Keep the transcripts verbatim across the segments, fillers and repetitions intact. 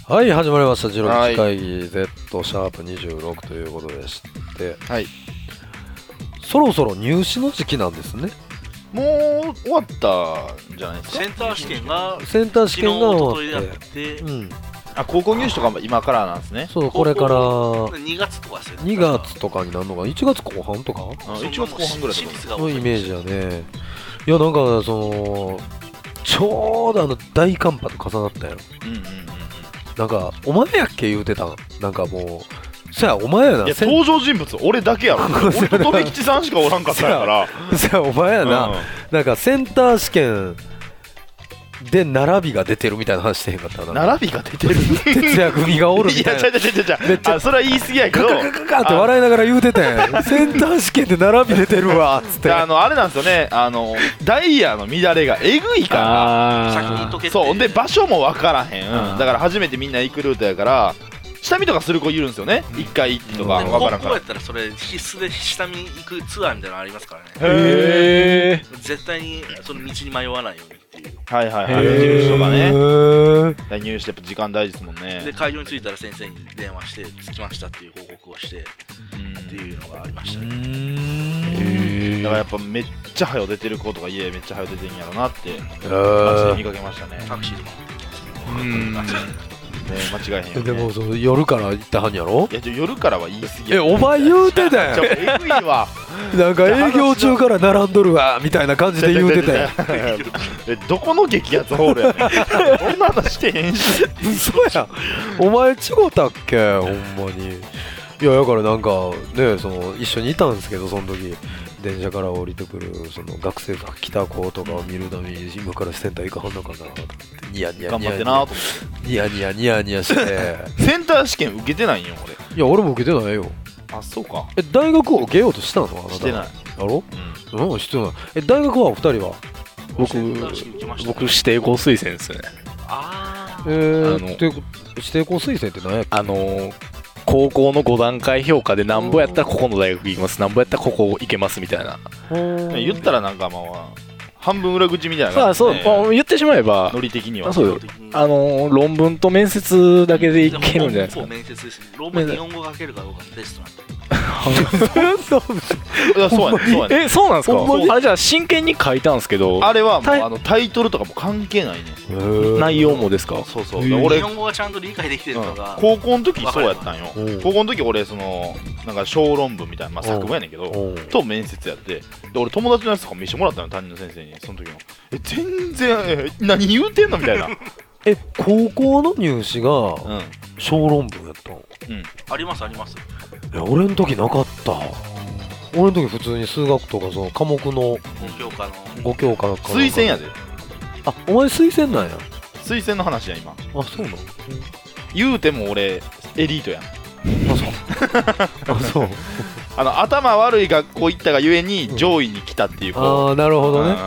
はい、始まりました。ジロ日会議 Z シャープにじゅうろくということでして、 はい、 そろそろ入試の時期なんですね。 もう終わったんじゃないですか。 センター試験がセンター試験が終わって、 うん、 あ、高校入試とかも今からなんですね。 そう、これからにがつとかですよね。 にがつとかになるのか、いちがつこう半とか、 あいちがつこう半ぐらいとかのイメージやね。いや、なんかそのちょうどあの大寒波と重なったやろ。うんうんうん、なんかお前やっけ言うてたん。なんかもうそやお前やな。 いや登場人物俺だけやろ。俺と富吉さんしかおらんかったやから。 そやお前やな、うん、なんかセンター試験で並びが出てるみたいな話してへんかったな。 並びが出てる哲也組がおるみたいな。いや、 ちゃちゃちゃちゃめっちゃそれは言い過ぎやけどカカカカって笑いながら言うててセンター試験で並び出てるわっつって。 あのあれなんですよね、あのダイヤの乱れがえぐいから先に解けて、 そうで場所も分からへん、うん、だから初めてみんな行くルートやから下見とかする子いるんですよね、一、うん、回行ってとか分からんから。 高校やったらそれ必須で下見行くツアーみたいなのありますからね。 へー、 絶対にその道に迷わないようにっていう。 はいはいはい、事務所がね、入試ってやっぱ時間大事ですもんね。 で会場に着いたら先生に電話して着きましたっていう報告をしてっていうのがありましたね。 だからやっぱめっちゃ早出てる子とか家めっちゃ早出てんやろなって街で見かけましたね。 タクシーでも行ってます。 ね、間違えへんよね。 でもその夜から行ったはんやろ。 いや夜からは言い過ぎや。 えお前言うてたやん。 えぐいわ。 なんか営業中から並んどるわみたいな感じで言うてたやん。 えどこの激アツホールやねん。そんな話してへんし。 嘘やん。お前違ったっけほんまに。いやだからなんかね、その一緒にいたんですけど、その時電車から降りてくるその学生が来た子とかを見るために今からセンター行かはんのかなと思ってニヤニヤニヤニヤ頑張ってなと思ってニヤニヤニヤニヤしてセンター試験受けてないんよ俺。 いや俺も受けてないよ。 あ、そうか。 え大学を受けようとしたの？あなたしてない。 やろ？うん、うん、してない。え大学はお二人は？ 僕僕指定校推薦ですね。 あえー、あの指定校推薦って何やっけ？ あのー高校のご段階評価でなんぼやったらここの大学行きます、なんぼやったらここ行けますみたいな。 言ったらなんかまあ半分裏口みたいな感じ、ね、 そうそう言ってしまえばノリ的にはそうよ。あのー、論文と面接だけでいけるんじゃないですか。 面接ですね。論文に日本語書けるかどうかのテストなんで。 いやそうやね、そうやね。 え、そうなんですか。あれじゃあ真剣に書いたんですけど、 あれはもうあのタイトルとかも関係ないね。 内容もですか。 そうそう。 俺日本語がちゃんと理解できてるのが、 うん、高校の時そうやったんよ。高校の時俺そのなんか小論文みたいな、まあ、作文やねんけどと面接やって、で俺友達のやつとか見せてもらったの、担任の先生に。その時のえ全然え何言うてんのみたいな。 え高校の入試が小論文やったの？ うん、ありますあります。 いや俺の時なかった。俺の時普通に数学とかその科目のご教科のご教科の推薦やで。 あ、お前推薦なんや。 推薦の話や今。 あ、そうなの？ 言うても俺エリートやん。 あ、そうあ、そうあの頭悪い学校行ったがゆえに上位に来たっていう子、うん、 ああなるほどね、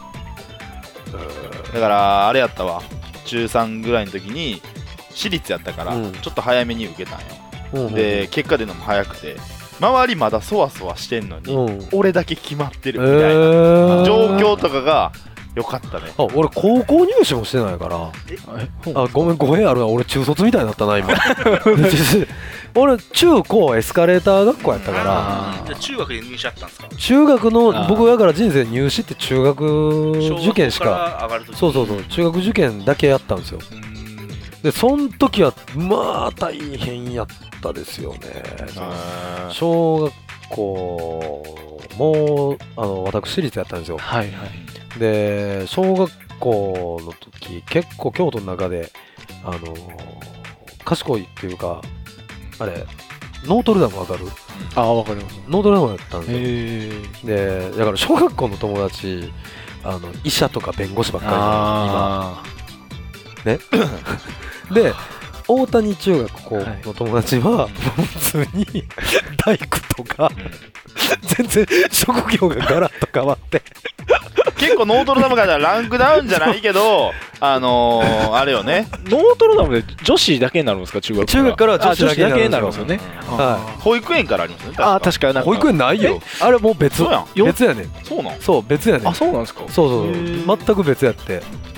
うん、だからあれやったわ。中さんぐらいの時に私立やったからちょっと早めに受けたんよ、うん、で結果出るのも早くて周りまだそわそわしてんのに、うん、俺だけ決まってるみたいな、えー、状況とかがよかったね。 あ、俺高校入試もしてないから。あ、ごめん語弊あるな。俺中卒みたいになったな今俺中高エスカレーター学校やったから。 じゃあ中学で入試あったんですか？ 中学の僕だから人生入試って中学受験しか、そうそうそう、中学受験だけやったんですよ。でその時はまあ大変やったですよね。小学校もあの私立やったんですよ。 はいはい。 で小学校の時結構京都の中であの賢いっていうかあれノートルダムわかる？ ああ、わかります。 ノートルダムやったんですよ。でだから小学校の友達あの医者とか弁護士ばっかり今ねで大谷中学校の友達は、はい、普通に大工とか全然職業がガラッと変わって結構ノートルダムからランクダウンじゃないけどあのー、あれよね。 ノートルダムで女子だけになるんですか？中学から中学から女子だけになるんですよね。 はい、保育園からありますね。 ああ確かになんか保育園ないよ。あれもう別そうやん。 別やねん。 そうなん？ そう別やねん。 あそうなんですか？ そうそう全く別やって。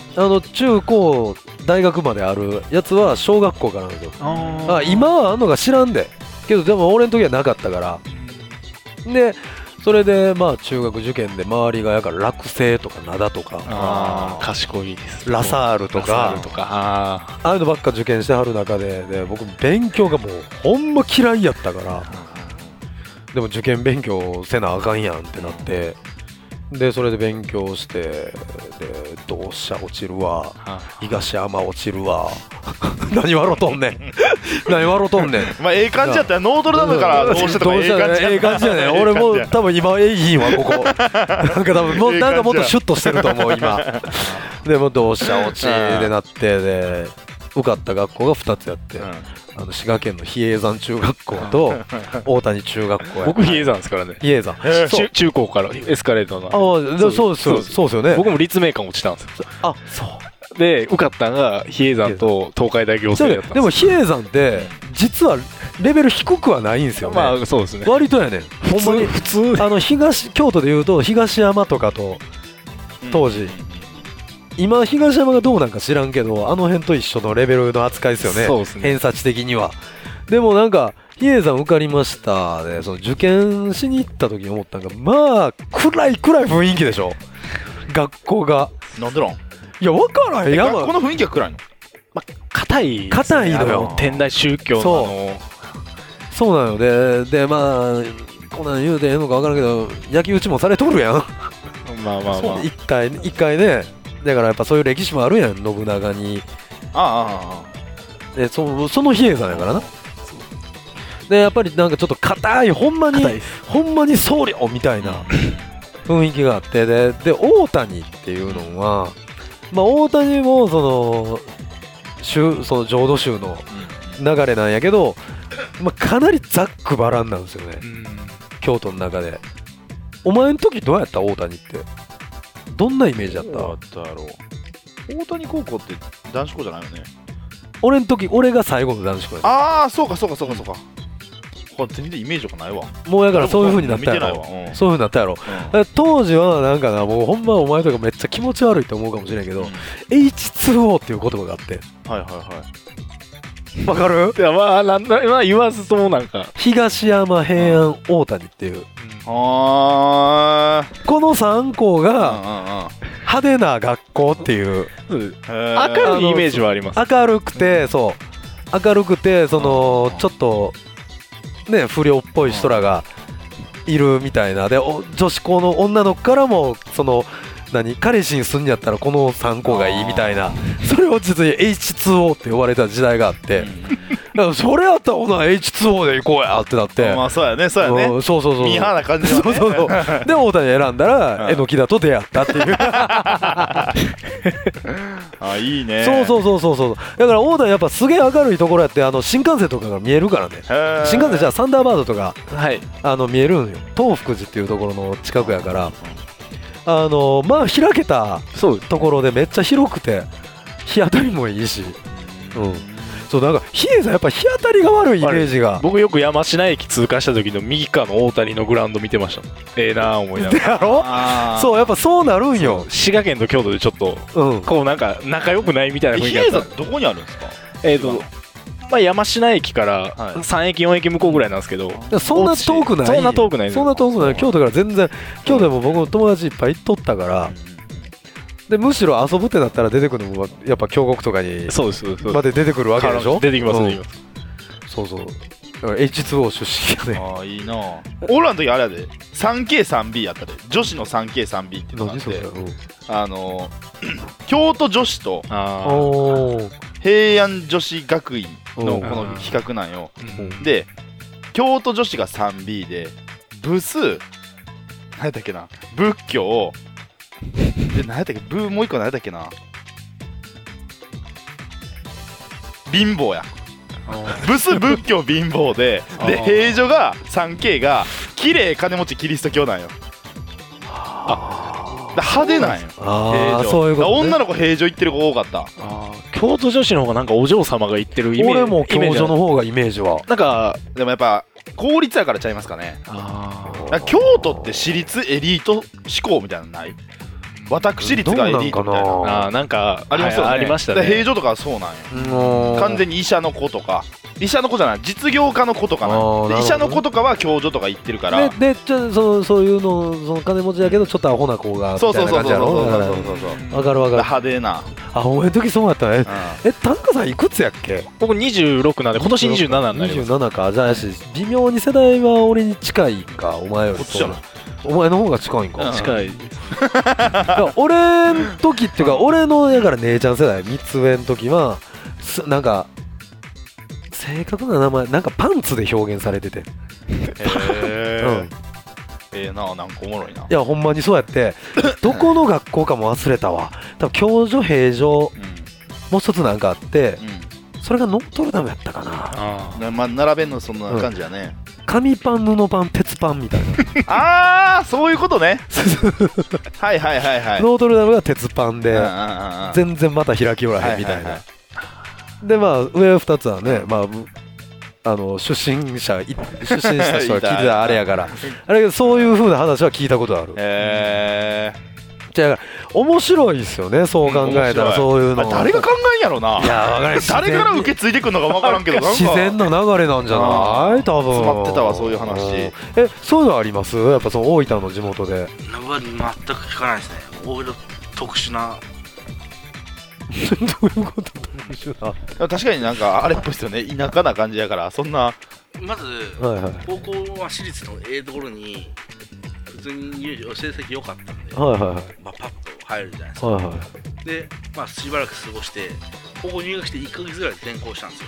あの中高大学まであるやつは小学校からなんですよ。あ今はあんのか知らんでけどでも俺の時はなかったから。でそれでまあ中学受験で周りがやから落成とか灘とかあ賢いですラサールとかああいうのばっか受験してはる中で、で僕勉強がもうほんま嫌いやったから、でも受験勉強せなあかんやんってなって、でそれで勉強してで同志社落ちるわ東山落ちるわ何笑うとんねん何笑うとんねんまあええ感じやったらノートルダムからどうしてとかええ感じやええ感じやね俺もう多分今えいいわここなんか多分もなんかもっとシュッとしてると思う今でも同志社落ちでなってで受かった学校がふたつやって、うん、あの滋賀県の比叡山中学校と大谷中学校や僕比叡山ですからね。 比叡山、 えー、中, 中高からエスカレーターのああそうですそうですよね。 僕も立命館落ちたんですよ。 あそうで受かったのが比叡山と東海大行政だったんです。 でも比叡山って実はレベル低くはないんですよね。 まあそうですね。 割とやねんほんまに普通あの東京都でいうと東山とかと当時、うん今東山がどうなんか知らんけどあの辺と一緒のレベルの扱いですよね。 そうですね偏差値的には。でもなんか比叡山受かりましたでその受験しに行った時に思ったのがまあ暗い暗い雰囲気でしょ学校が。 なんでなん？ いや分からへん。 学校の雰囲気が暗いの？ まあ硬い、ね、 硬いのよ天台宗教のそうそうなのででまあこんなん言うてええのか分からんけど焼き討ちもされとるやん。 まあまあまあ一回一回ねだからやっぱそういう歴史もあるやん信長に。 ああで そ, その比叡山やからな。でやっぱりなんかちょっと硬いほんまにほんまに僧侶みたいな雰囲気があってでで大谷っていうのは、まあ、大谷もその州その浄土宗の流れなんやけど、まあ、かなりざっくばらんなんですよね京都の中で。お前の時どうやった大谷ってどんなイメージだった？ どうだったろう。大谷高校って男子校じゃないよね。 俺の時俺が最後の男子校や。 ああそうかそうかそうかそうか。これ全然イメージとかないわ。 もうだからそういう風になったやろ。うん、そういう風になったやろ。うん、当時はなんかなもうほんまお前とかめっちゃ気持ち悪いと思うかもしれないけど、うん、エイチツーオー っていう言葉があって。 はいはいはい。 わかる？ いやまあなんだまあ言わずともなんか東山平安大谷っていう。 あーこのさん校が派手な学校っていう明るいイメージはあります。 明るくてそう明るくてそのちょっとね不良っぽい人らがいるみたいなで女子校の女の子からもその何彼氏にすんやったらこのさん校がいいみたいなそれを実に エイチツーオー って呼ばれた時代があってだからそれやったらほな エイチツーオー で行こうやってなってまあそうやねそうやね、 うん、そうそうそうミーハーな感じだねそうそうそうで大谷選んだらえのきだと出会ったっていうあいいねそうそうそうそうそうだから大谷やっぱすげえ明るいところやってあの新幹線とかが見えるからね新幹線じゃあサンダーバードとか、はい、あの見えるんよ東福寺っていうところの近くやからあのまあ開けたところでめっちゃ広くて日当たりもいいし、うん、そうなんか比叡山やっぱ日当たりが悪いイメージが僕よく山科駅通過した時の右側の大谷のグラウンド見てましたええー、なー思いながらやろそうやっぱそうなるんよ滋賀県と京都でちょっと、うん、こうなんか仲良くないみたいな雰囲気だった。 比叡山どこにあるんですか？ えーとまあ、山科駅からさん駅よん駅向こうぐらいなんですけど、 はい、そんな遠くないそんな遠くないそんな遠くない京都から全然京都でも僕も友達いっぱい行っとったから、うん、でむしろ遊ぶってなったら出てくるのもやっぱ京極とかにまで出てくるわけでしょ。 出てきます出てきます、 うん、そうそうだから エイチツーオー 出身やね。 ああいいな俺らの時あれやで スリーケースリービー やったで女子の スリーケースリービー っていうのがあって、うん、あの京都女子と平安女子学院のこの比較なんよ、うん、で京都女子が スリービー で部数何やったっけな仏教で何やったっけ部もう一個何やったっけな貧乏やブス仏教貧乏でで平女が スリーケー が綺麗金持ちキリスト教なんよ。あ派手なんよあそういうこと、ね、 女の子平女行ってる子多かった。 あ京都女子の方がなんかお嬢様が行ってるイメージ。 俺も京女の方がイメージはなんかでもやっぱ公立やからちゃいますかね。あ京都って私立エリート志向みたいなのない？ 私立がエリートみたいな。 ああ、なんかありますよね。ありましたね。 平常とかはそうなんよ。完全に医者の子とか、医者の子じゃない、実業家の子とかな。医者の子とかは教授とか行ってるから。 で、でちょそそういうの、その金持ちだけどちょっとアホな子がみたいな感じやろ。そうそうそうそう。わかるわかる。 派手な。 あ、お前の時そうやったね。え、田中さんいくつやっけ？ 僕にじゅうろくなんで今年にじゅうななになります。 にじゅうななか。じゃあし微妙に世代は俺に近いか、お前より。お前の方が近いんか。 近い。 俺の時っていうか、俺のだから姉ちゃん世代みっつ上の時はなんか正確な名前なんかパンツで表現されてて。へえ。うん。ええな、なんかおもろいな。いやほんまにそうやってどこの学校かも忘れたわ。多分教授平常、うん、もう一つなんかあって、うん、それがノートルダムやったかな。 ああ、まあ、並べんのそんな感じやね。 うん、紙パン布パン鉄パンみたいな。ああ、そういうことね。はいはいはいはい。 ノートルダムが鉄パンで全然また開きおらへんみたいな。でまあ上ふたつはね、まああの出身者出身した人が聞いてたあれやからあれけどそういう風な話は聞いたことある。へえ。じゃあ面白いですよね、そう考えたら。そういうの誰が考えんやろな。いや分からん。誰から受け継いでくるのか分からんけど、 自然の流れなんじゃない？多分詰まってたわそういう話。 え、そういうのあります？やっぱその大分の地元で。 全く聞かないですね。大分特殊な。 どういうこと？特殊な。 確かになんかあれっぽいですよね。田舎な感じやからそんな。 まず、はいはい、高校は私立のええところに普通に入試成績良かったんで、はいはいはい、まあ、パッと入るじゃないですか。はいはい、で、まあ、しばらく過ごして高校入学していっかげつぐらいで転校したんですよ。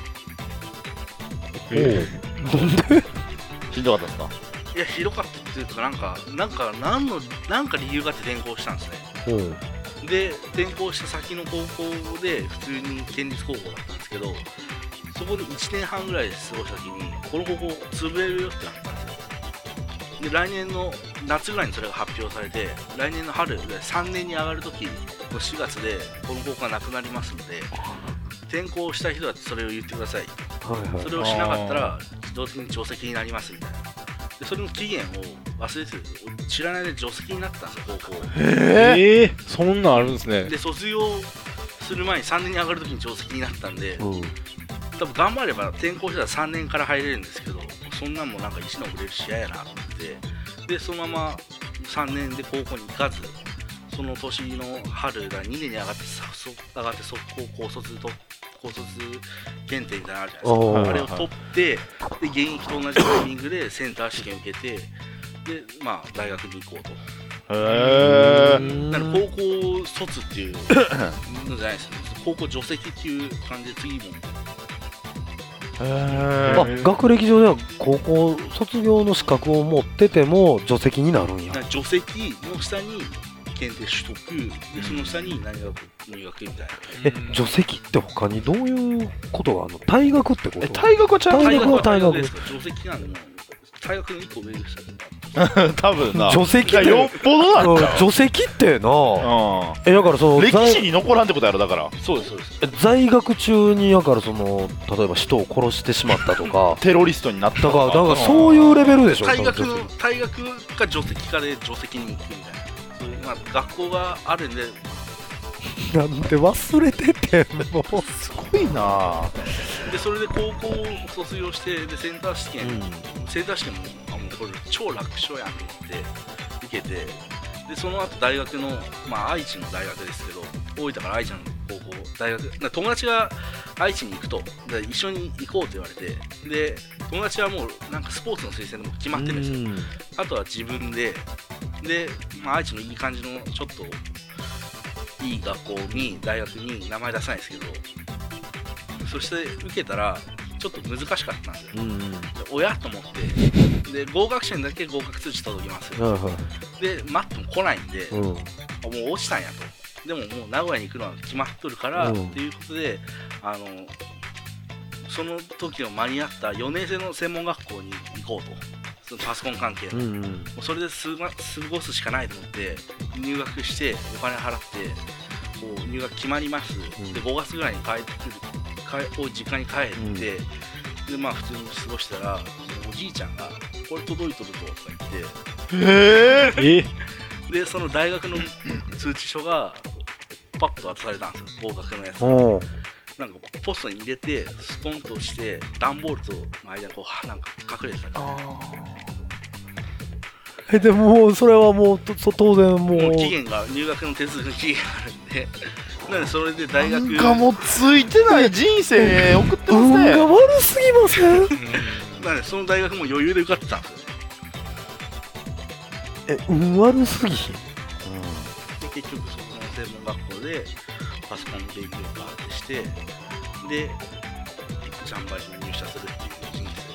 えー、なんでひどかったですか？ いや、ひどかったっていうか、なんかなんか何のなんか理由があって転校したんですね。うんで転校した先の高校で普通に県立高校だったんですけど、そこでいちねんはんぐらいで過ごした時にこの高校潰れるよってなったんですよ。で来年の夏ぐらいにそれが発表されて、来年の春でさんねんに上がる時のしがつでこの高校がなくなりますので、転校した人だってそれを言ってください、はいはい、それをしなかったら自動的に除籍になりますみたいな。でそれの期限を忘れてる、知らないで除籍になったんですよ、高校。 へえ、そんなんあるんですね。 で卒業する前にさんねんに上がるときに除籍になったんで、うん、多分頑張れば転校したらさんねんから入れるんですけど、そんなんもなんか石の売れるし嫌やなって、でそのままさんねんで高校に行かず、その年の春がにねんに上がって上がって速攻高卒と高卒検定みたいなのあるじゃないですか。あれを取って、で現役と同じタイミングでセンター試験受けて、でまあ大学に行こうと。へー。だから高校卒っていうのじゃないですね。高校除籍っていう感じで次も。 へー。あ、学歴上では高校卒業の資格を持ってても除籍になるんや。 除籍の下に検定取得で、その下に何学入学みたいな。 え、除籍って他にどういうことがあるの？退学ってこと？ え、退学はちゃう。 退学は退学ですか？除籍なんでも退学のいっこ上でしたね。 多分な。 除籍ってよっぽどなんだ。 除籍ってな。うん。え、だからその歴史に残らんってことやろ、だから。 そうですそうです。 在学中にだからその例えば人を殺してしまったとか、 テロリストになったとか。 だからだからそういうレベルでしょ。 退学の退学か除籍かで除籍に行くみたいな。そういうまあ学校があるんで。 なんで忘れててもうすごいな。 でそれで高校を卒業してでセンター試験、うん、センター試験もあもうこれ超楽勝やんと思って受けて、でその後大学のまあ愛知の大学ですけど、大分から愛知の高校大学友達が愛知に行くとで一緒に行こうと言われて、で友達はもうなんかスポーツの推薦でも決まってるんですよ、うん、あとは自分でで、まあ、愛知のいい感じのちょっといい学校に大学に名前出さないですけど、そして受けたらちょっと難しかったんですよ、うんうん、で親と思ってで合格者にだけ合格通知届きますよ、うんうん、で待っても来ないんで、うん、もう落ちたんやと。でももう名古屋に行くのは決まっとるから、うん、っていうことであのその時の間に合ったよねん生の専門学校に行こうと。パソコン関係の、うんうん、もうそれで過ごすしかないと思って入学してお金払ってこう入学決まります、うん、でごがつぐらいに帰ってくる帰実家に帰って、うん、でまあ普通に過ごしたらおじいちゃんがこれ届いとるぞとか言ってへえでその大学の通知書がパッと渡されたんですよ、合格のやつを。なんかポストに入れてスポンとして段ボールとの間にこうなんか隠れてたんですよ。 えでももうそれはもうと当然もう、 もう期限が入学の手続きの期限があるんでなんでそれで大学なんかもうついてない人生送ってますね。 運が悪すぎませんなんでその大学も余裕で受かってたんですよね。 え運悪すぎひん、 うん、で結局そこの専門学校でパソコン勉強会してでジャンバリに入社するっていう人生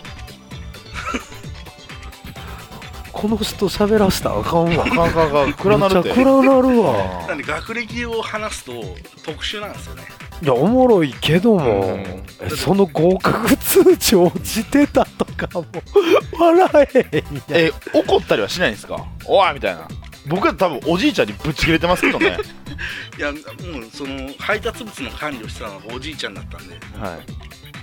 この人喋らしたらあかんわ。 あかんあかんあかん暗なるってめっちゃ暗なるわ。 なんで学歴を話すと特殊なんですよね。 いやおもろいけども、うん、えその合格通知落ちてたとかも笑えへんやん。 え怒ったりはしないんですか、おいみたいな。僕は多分おじいちゃんにぶち切れてますけどねいやもうその配達物の管理をしてたのがおじいちゃんだったんで、 はい、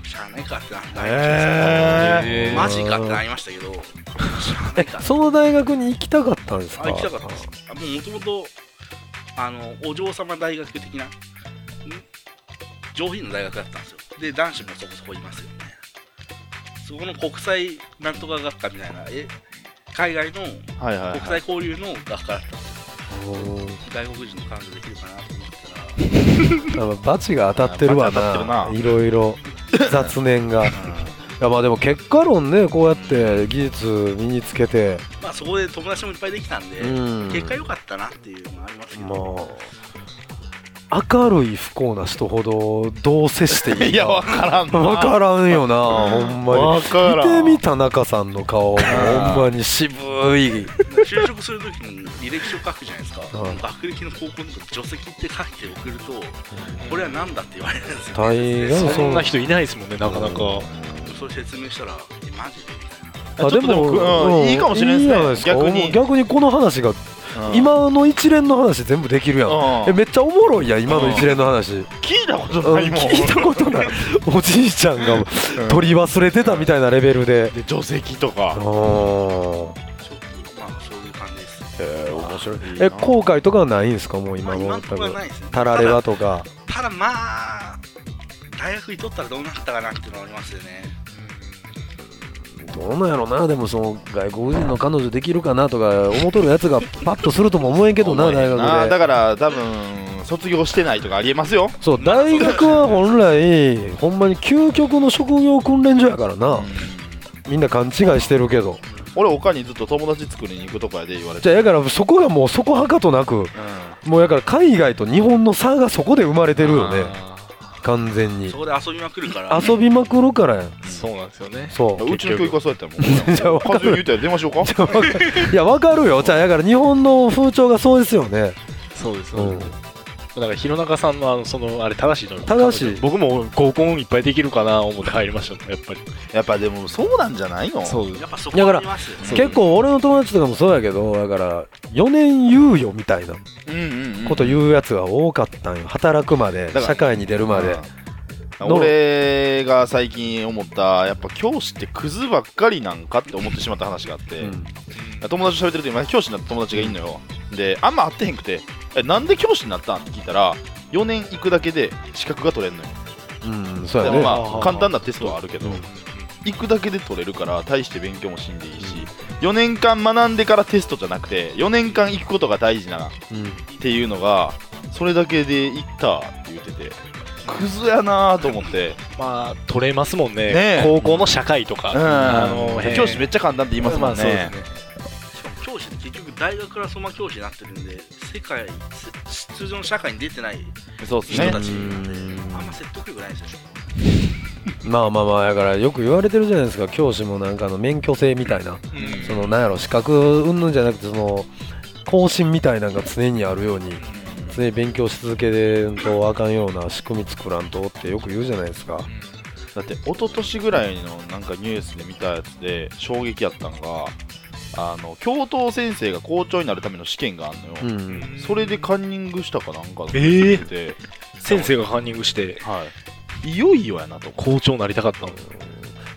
しゃあないかってなりました、 えー、 マジかってなりましたけど、しゃあないか。 その大学に行きたかったんですか。 あ行きたかったです。もともとあのお嬢様大学的な上品な大学だったんですよ。で男子もそこそこいますよね。そこの国際なんとか学科みたいなえ海外の国際交流の学科だったんですよ。外国人の彼女できるかなと思ったらバチが当たってるわな、いろいろ雑念がいやまあでも結果論ね、こうやって技術身につけて、 まあそこで友達もいっぱいできたんで、うん、結果良かったなっていうのがありますけど、まあ、明るい不幸な人ほどどう接していいかいや分からんな、 分からんよな、ほんまに。見てみ田中さんの顔、ほんまに渋い。 就職するときに履歴書書くじゃないですか、学歴の高校の除籍って書いて送ると、これは何だって言われるんですよ、 大概そんな人いないですもんね、なかなか。 それ説明したら、えマジでみたいな。あでも、うん、いいかもしれないですね、逆に逆にこの話が今の一連の話全部できるやん。えめっちゃおもろいやん、今の一連の話。 聞いたことないもん。 聞いたことない。おじいちゃんが取り忘れてたみたいなレベルで。 で除籍とか。 まあそういう感じです。 えー、面白い。え後悔とかはないんですか、もう今も。多分タラレバとか。 ただまあ大学にとったらどうなったかなっていうのはありますよね。 どうなんやろな、でもその外国人の彼女できるかなとか思っとるやつがパッとするとも思えんけどな、大学で。 だから多分卒業してないとかありえますよ。 そう、大学は本来ほんまに究極の職業訓練所やからな、うん、みんな勘違いしてるけど。 俺他にずっと友達作りに行くとこやで言われて。 じゃあやからそこがもうそこはかとなく、うん、もうやから海外と日本の差がそこで生まれてるよね、完全に。 そこで遊びまくるから、ね、 遊びまくるからやん。 そうなんですよね。 そううちの教育はそうやったもん。じゃあ和代に言ったら出ましょうか。 いや分かるよ。じゃあだから日本の風潮がそうですよね。 そうです、うん、だから弘中さんのあのそのあれ正しいの。 正しい。 僕も合コンいっぱいできるかな思って入りました、やっぱり。 やっぱでもそうなんじゃないの。 そうやっぱそこありますよね。 結構俺の友達とかもそうやけど、だからよねん猶予みたいなこと言うやつが多かったんよ。働くまで、社会に出るまで。 俺が最近思ったやっぱ教師ってクズばっかりなんかって思ってしまった話があって、うん、友達と喋ってると今教師になった友達がいんのよ。であんま会ってへんくて、えなんで教師になったんって聞いたら、よねん行くだけで資格が取れんのよ。 うん、そうやね。 まあ簡単なテストはあるけど、うん、行くだけで取れるから大して勉強もしんでいいし、うん、よねんかん学んでからテストじゃなくてよねんかん行くことが大事な、うん、っていうのがそれだけで行ったって言ってて、クズやなと思って。 まあ取れますもんね、ね高校の社会とか、うん、 あの教師めっちゃ簡単って言いますもんね。まあ、そうですね。 しかも教師って結局大学からそのまま教師になってるんで、世界通常の社会に出てない人たちなんで、あんま説得力ないですよ。 まあまあまあだからよく言われてるじゃないですか、教師もなんかの免許制みたいな、うん、そのなんやろ資格云々じゃなくてその更新みたいなのが常にあるように。常に勉強し続けんとあかんような仕組み作らんとってよく言うじゃないですか。 だって一昨年ぐらいのなんかニュースで見たやつで衝撃やったのが、あの教頭先生が校長になるための試験があるのよ、うん、それでカンニングしたかなんかで、えー、先生がカンニングして、 はい、いよいよやなと。 校長になりたかったの。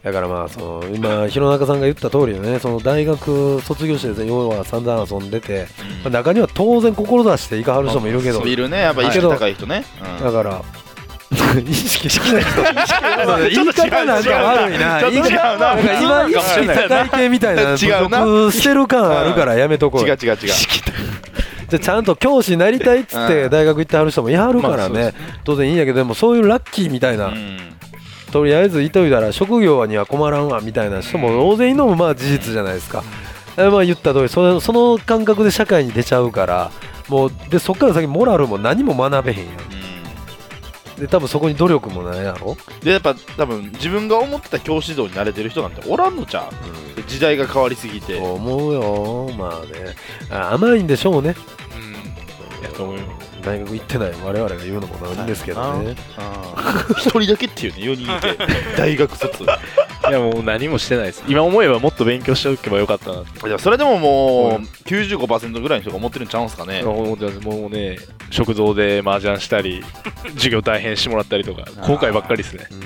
だからまあその今弘中さんが言った通りよね、その大学卒業して要は散々遊んでて、うん、中には当然志していかはる人もいるけど、 いるね、やっぱ意識高い人ね、 うん、だから意識しない人言い方なんか悪いな、言い方なんか今意識高い系みたいな僕してる感あるからやめとこう。 違う違う違う。 じゃちゃんと教師になりたいっつって大学行ってはる人もいはるからね、当然いいんやけど、でもそういうラッキーみたいな、とりあえずいといたら職業には困らんわみたいな人も大勢いるのもまあ事実じゃないですか。まあ言った通りその、その感覚で社会に出ちゃうから、もうでそっから先モラルも何も学べへんやん。で多分そこに努力もないやろ。 でやっぱ多分自分が思ってた教師像に慣れてる人なんておらんのちゃう、うん、時代が変わりすぎて。 そう思うよ。まあね、あ甘いんでしょうね。 うん、やと思うよ。 大学行ってない我々が言うのもなんですけどね。 一人だけっていうね、よにんいて大学卒。いやもう何もしてないです。今思えばもっと勉強しておけばよかったな。 いやそれでももう きゅうじゅうごパーセント ぐらいの人が思ってるんちゃうんすかね。 もうね、食堂で麻雀したり授業大変してもらったりとか後悔ばっかりですね。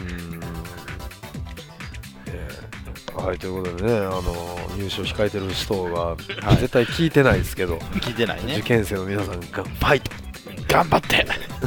はい、ということでね、あの入試を控えてる人が絶対聞いてないですけど、 聞いてないね。 受験生の皆さんがファイト頑張って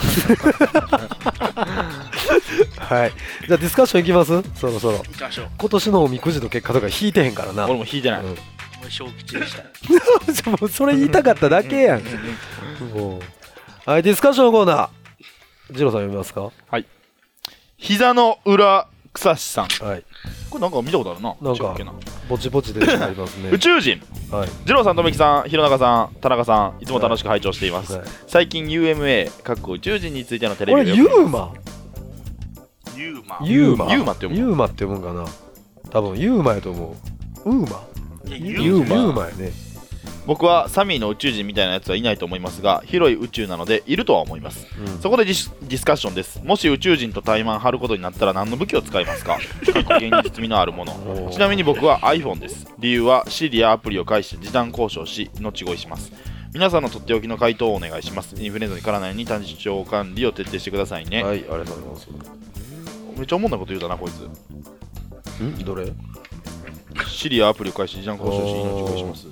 はい、じゃあディスカッションいきます。そろそろ行きましょう。 今年のおみくじの結果とか引いてへんからな。 俺も引いてない、うん、 俺小吉でしたもうそれ言いたかっただけやんもう。はい、ディスカッションコーナー、ジローさん読みますか。 はい。膝の裏草しさん、 はい、 これなんか見たことあるな。 なんかぼちぼちでありますね宇宙人、 はい、 ジローさん、とめきさん、弘中さん、田中さん、いつも楽しく拝聴しています、はいはい、最近 ユーエムエー かっこ宇宙人についてのテレビをよく。これユーマユーマユーマユーマって読むユーマって読むんかな。多分ユーマやと思う。ウーマユーマユーマやね。 僕はサミーの宇宙人みたいなやつはいないと思いますが、広い宇宙なのでいるとは思います、うん、そこでディス、ディスカッションです。もし宇宙人と対マン張ることになったら何の武器を使いますか。現実味のあるものちなみに僕は アイフォン です。理由は Siri やアプリを介して時短交渉し命乞いします。皆さんのとっておきの回答をお願いします。インフルエンザにからないように単調管理を徹底してくださいね。 はい、ありがとうございます。 めっちゃおもんなこと言うだなこいつ。 んどれ Siri やアプリを介して時短交渉し命乞いします。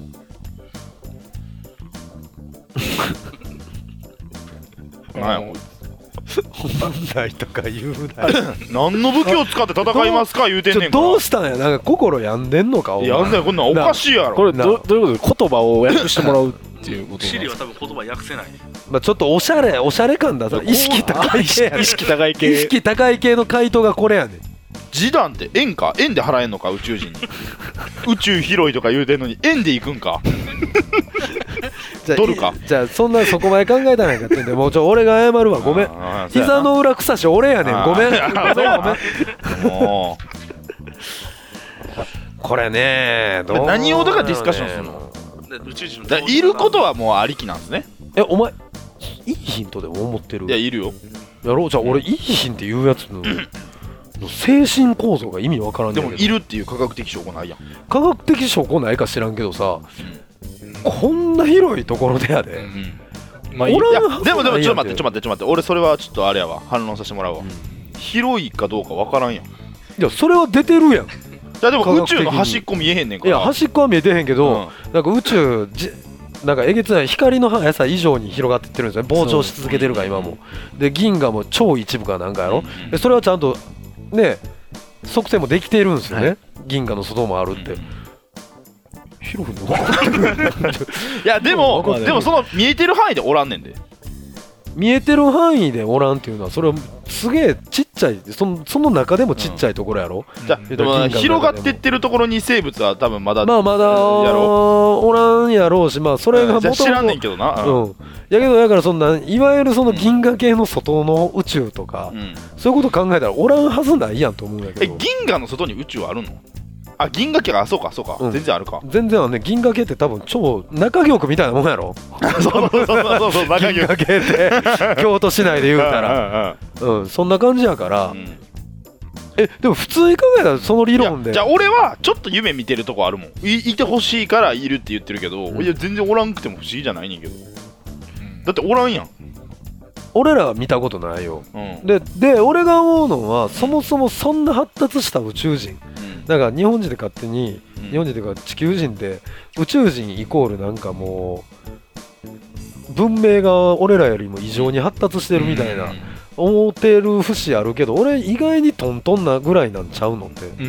なんやこいつ本来とか言うな何の武器を使って戦いますか言うてんねんから。 どうしたんや、なんか心病んでんのか。 やんねん、こんなんおかしいやろ。 これ ど, どういうことで言葉を訳してもらうっていうことシリは多分言葉訳せない、 まあ、ちょっとおしゃれおしゃれ感だ。意識高い系意識高い系意識高い系の回答がこれやねん。 示談って円か円で払えんのか宇宙人に宇宙広いとか言うてんのに円で行くんかドルか。 じゃあそんなそこまで考えたないかってんで、もうちょ俺が謝るわ、ごめん。膝の裏草し俺やねん、ごめんごめんごめんもうこれねどう何をだからディスカッションするの。宇宙人だいることはもうありきなんですね。 えお前いいヒントでも思ってる。 いやいるよ。 やろう。じゃあ俺いいヒンって言うやつの精神構造が意味わからんねんけど。 でもいるっていう科学的証拠ないやん。 科学的証拠ないか知らんけどさ、こんな広いところでやで、 うん、まあいい。いやでもでもちょっと待ってちょっと待ってちょっと待って、俺それはちょっとあれやわ、反論させてもらうわ、うん、広いかどうかわからんやん。いやそれは出てるやん。いやでも宇宙の端っこ見えへんねんから。 いや端っこは見えてへんけど、うん、なんか宇宙じなんかえげつない光の速さ以上に広がっていってるんですよ。膨張し続けてるから今も。で銀河も超一部かなんかやろ、うん、でそれはちゃんとね測定もできてるんですよね、はい、銀河の外もあるって、うん、広いのいやでもでもその見えてる範囲でおらんねんで。 見えてる範囲でおらんっていうのはそれはすげえちっちゃい、その、その中でもちっちゃいところやろ、 うん、じゃあでも広がってってるところに生物は多分まだまあまだやろおらんやろうし、まあそれがもともと知らんねんけどな、 うん、やけどだからそんないわゆるその銀河系の外の宇宙とか、うん、そういうこと考えたらおらんはずないやんと思うんだけど。 え銀河の外に宇宙あるの？あ銀河系が、あそうかそうか、うん、全然あるか。 全然あるね。銀河系って多分超中京区みたいなもんやろそうそうそうそう中京区銀河系って京都市内で言うたらうん、そんな感じやから、うん、えでも普通に考えたらその理論で。 じゃあ俺はちょっと夢見てるとこあるもん。 い, いてほしいからいるって言ってるけど、うん、いや全然おらんくても不思議じゃないねんけど、うん、だっておらんやん。 俺らは見たことないよ、 うん、 で, で俺が思うのはそもそもそんな発達した宇宙人、うんだから日本人で勝手に、うん、日本人というか地球人で宇宙人イコールなんかもう文明が俺らよりも異常に発達してるみたいな、うん、思ってる節あるけど俺意外にトントンなぐらいなんちゃうのって、うん、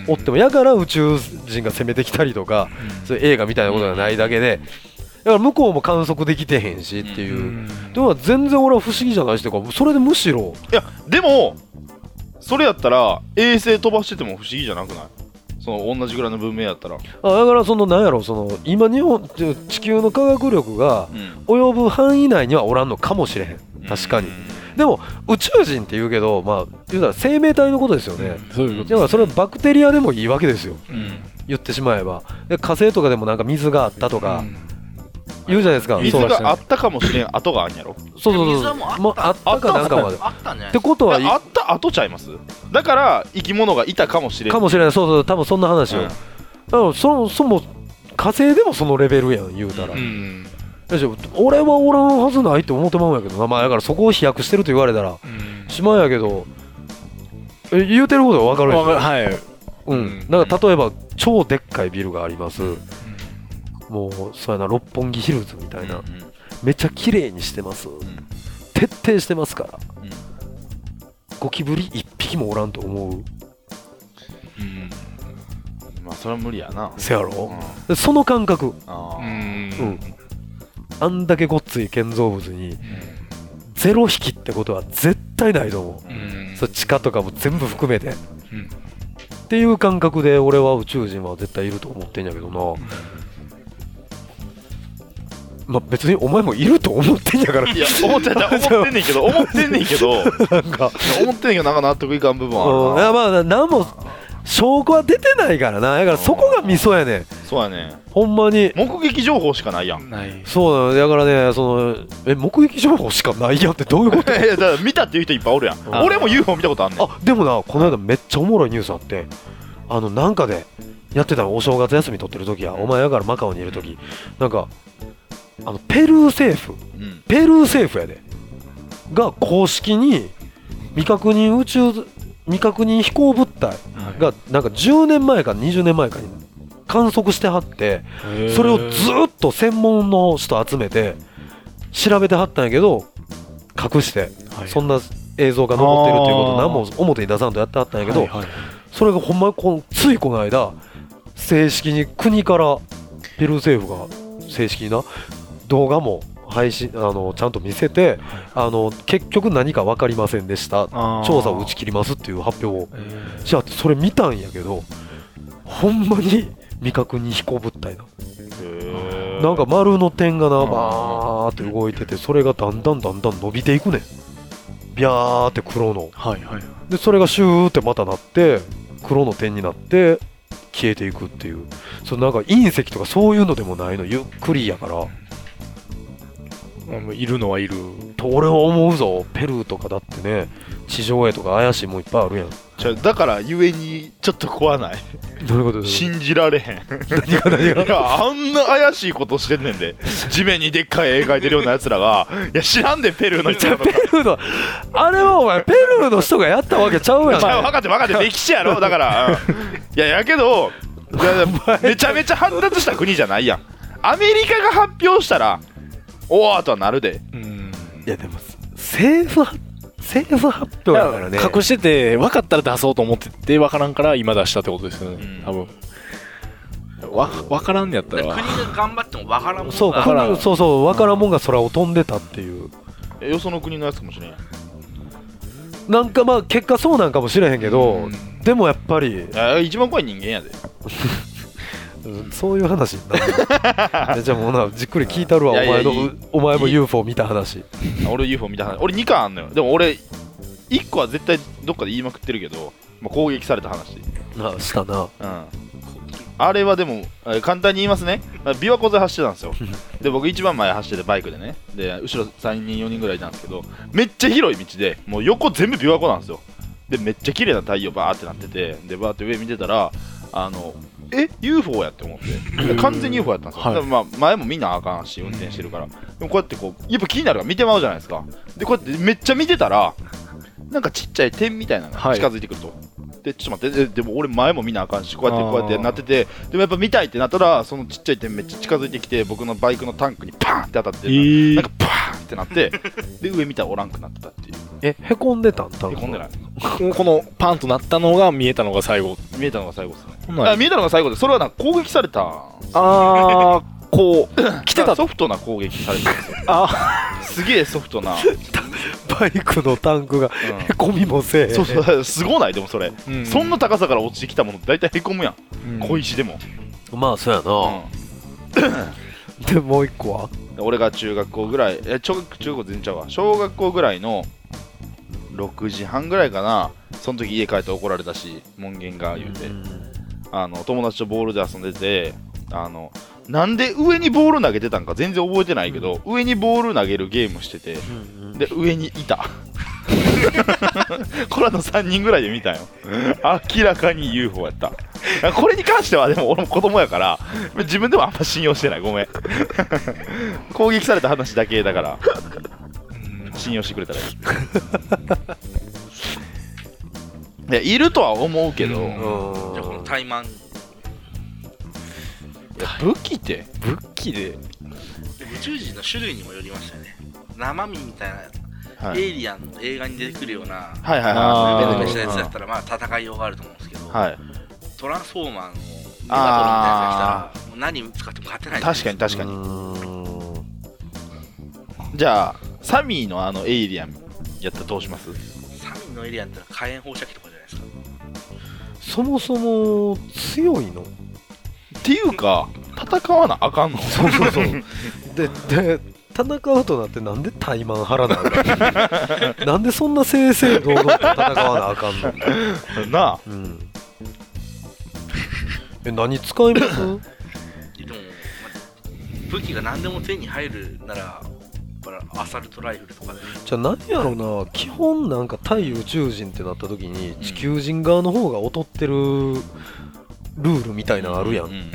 おってもやから宇宙人が攻めてきたりとか、うん、そういう映画みたいなことがないだけで、だから向こうも観測できてへんしっていう、うん、でも全然俺は不思議じゃないしとかそれでむしろいやでもそれやったら衛星飛ばしてても不思議じゃなくない？その同じぐらいの文明やったら。 あだからそのなんやろその今日本地球の科学力が及ぶ範囲内にはおらんのかもしれへん確かに、うん、でも宇宙人って言うけどまあ言うたら生命体のことですよね、うん、そういうことだからそれはバクテリアでもいいわけですよ、うん、言ってしまえばで火星とかでもなんか水があったとか、うん言うじゃないですか。 水があったかもしれん跡があるんやろ。 そうそうそう。 水はもうあった。もうあったかなんかまで。 あったんじゃないってことはあった後ちゃいます。だから生き物がいたかもしれん。 かもしれない。そうそう多分そんな話よ。うん、だからそもそも火星でもそのレベルやん言うたら。うん、俺はおらんはずないって思ってまうんやけどな。まあだからそこを飛躍してると言われたら、うん、しまんやけど、え言うてることは分かるでしょ。 はい。 うん。だから例えば超でっかいビルがあります。もうそうやな六本木ヒルズみたいな、うんうん、めっちゃ綺麗にしてます、うん、徹底してますから、うん、ゴキブリ一匹もおらんと思う、うん、 まあそれは無理やなせやろ、うん、その感覚あ、うんうん、あんだけごっつい建造物に、うん、ゼロ匹ってことは絶対ないと思う、うん、そ地下とかも全部含めて、うん、っていう感覚で俺は宇宙人は絶対いると思ってんやけどな、うんまあ、別にお前もいると思ってんやからいや思ってん思ってんねんけど思ってんねんけどなんか思ってんねんけどなんか納得いかん部分はあるな、うん、いやまあ何も証拠は出てないからなだからそこがミソやねんそうやねほんまに目撃情報しかないやんないそうだよだからねそのえ目撃情報しかないやんってどういうこといやだから見たっていう人いっぱいおるやん俺も ユーフォー 見たことあんねんあでもなこの間めっちゃおもろいニュースあってあのなんかでやってたのお正月休み取ってる時やお前やからマカオにいる時なんかあのペルー政府、うん、ペルー政府やでが公式に未確認宇宙未確認飛行物体がなんかじゅうねんまえかにじゅうねんまえかに観測してはってそれをずっと専門の人集めて調べてはったんやけど隠してそんな映像が残ってるっていうことを何も表に出さんとやってはったんやけどそれがほんまについこの間正式に国からペルー政府が正式にな動画も配信あのちゃんと見せて、はい、あの結局何か分かりませんでした調査を打ち切りますっていう発表をしあってそれ見たんやけどほんまに未確認飛行物体ななんか丸の点がなバーって動いててそれがだんだんだんだん伸びていくねんビャーって黒の、はいはい、でそれがシューってまたなって黒の点になって消えていくっていうそのなんか隕石とかそういうのでもないのゆっくりやからいるのはいると俺は思うぞペルーとかだってね地上絵とか怪しいもんいっぱいあるやんちょだからゆえにちょっと怖ないどういうこと信じられへん何が何がいやあんな怪しいことしてんねんで地面にでっかい絵描いてるようなやつらがいや知らんでペルーの人らとかペルーのあれはお前ペルーの人がやったわけちゃうやん、 まあ、分かって分かって歴史やろだから、うん、いややけどめちゃめちゃ発達した国じゃないやんアメリカが発表したらおーとはなるでうんいやでも政府政府発表だからね隠してて分かったら出そうと思ってて分からんから今出したってことですよね、うん、多分わ分からんやったら国が頑張っても分からんもんがそう国そうそう分からんもんが空を飛んでたっていうえよその国のやつかもしれんなんかまあ結果そうなんかもしれへんけど、うん、でもやっぱり一番怖い人間やでそういう話になるじゃあもうなじっくり聞いたるわお前のお前も ユーフォー 見た話俺 ユーフォー 見た話俺にかんあんのよでも俺いっこは絶対どっかで言いまくってるけど、まあ、攻撃された話あしたな、うん、 あれはでも簡単に言いますね琵琶湖で走ってたんですよで僕一番前走っててバイクでねで後ろさんにんよにんぐらいいたんですけどめっちゃ広い道でもう横全部琵琶湖なんですよでめっちゃ綺麗な太陽バーってなっててでバーって上見てたらあのえ ユーフォー やって思って完全に ユーフォー やったんですよ、はい、まあ前も見なあかんし運転してるからでもこうやってこうやっぱ気になるから見てまうじゃないですかでこうやってめっちゃ見てたらなんかちっちゃい点みたいなのが近づいてくると、はい、 でちょっと待って、でも俺前も見なあかんし、こうやってこうやってなってて、でもやっぱ見たいってなったら、そのちっちゃい点めっちゃ近づいてきて、僕のバイクのタンクにパーンって当たって、えー、なんかパーンってなってで上見たらおらんくなってたっていう。 え、へこんでたん？タンクへこんでないこのパンとなったのが見えたのが最後。 見えたのが最後ですね。あ、見えたのが最後で、それはなんか攻撃された。 あーこう来てたソフトな攻撃されてるんですよ。あすげえソフトなバイクのタンクがへこみもせえ、うん、 そうそう、すごないでもそれ、うん、そんな高さから落ちてきたもの大体へこむやん、うん、小石でも。 まあそうやな、うん、でもう一個は俺が中学校ぐらい、え中学中学校全然ちゃうわ、小学校ぐらいのろくじはんぐらいかな。その時家帰って怒られたし、門限が言うて、うん、あの友達とボールで遊んでて、あのなんで上にボール投げてたんか全然覚えてないけど、うん、上にボール投げるゲームしてて、うんうん、で上にいたこれのさんにんぐらいで見たよ明らかに ユーフォー やった。これに関してはでも俺も子供やから自分でもあんま信用してない、ごめん攻撃された話だけだから信用してくれたらいいいや、いるとは思うけど、うん、 じゃあこの怠慢武器って武器で宇宙人の種類にもよりましたよね。生身みたいな、はい、エイリアンの映画に出てくるようなはいはいはいベタベタしたやつだったらまあ戦いようがあると思うんですけど、はい、トランスフォーマーのメガトロンみたいなやつが来たらもう何使っても勝てない。 確かに確かに。じゃあサミーのあのエイリアンやったらどうします？ サミーのエイリアンって火炎放射器とかじゃないですか。 そもそも強いのっていうか戦わなあかんのそうそうそうでで戦うとなってなんで怠慢張らなあかんなんでそんな正々堂々と戦わなあかんのなあ、うん、 え何使います？でも武器が何でも手に入るならアサルトライフルとかで。 じゃあ何やろな、基本なんか対宇宙人ってなった時に地球人側の方が劣ってるルールみたいなのあるやん、うんうん、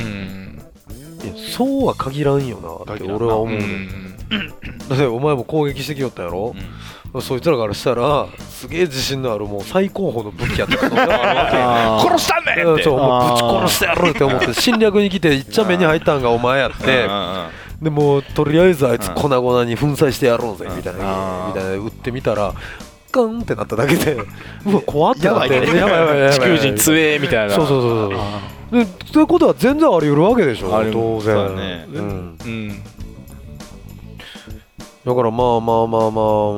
いやそうは限らんよなって俺は思うね、うん、だってお前も攻撃してきよったやろ、うん、そいつらからしたらすげえ自信のあるもう最高峰の武器やった可能性があるわけ殺したんねんってそうもうぶち殺してやるって思って侵略に来ていっちゃ目に入ったんがお前やってでもうとりあえずあいつ粉々に粉砕してやろうぜみたいなみたいな打ってみたらガンってなっただけでうわ怖ってなってやばいやばいやばい地球人強えみたいな。 そうそうそうそうでということは全然あり得るわけでしょ当然ね、うん、うん、 だからまあまあまあまあ、うん、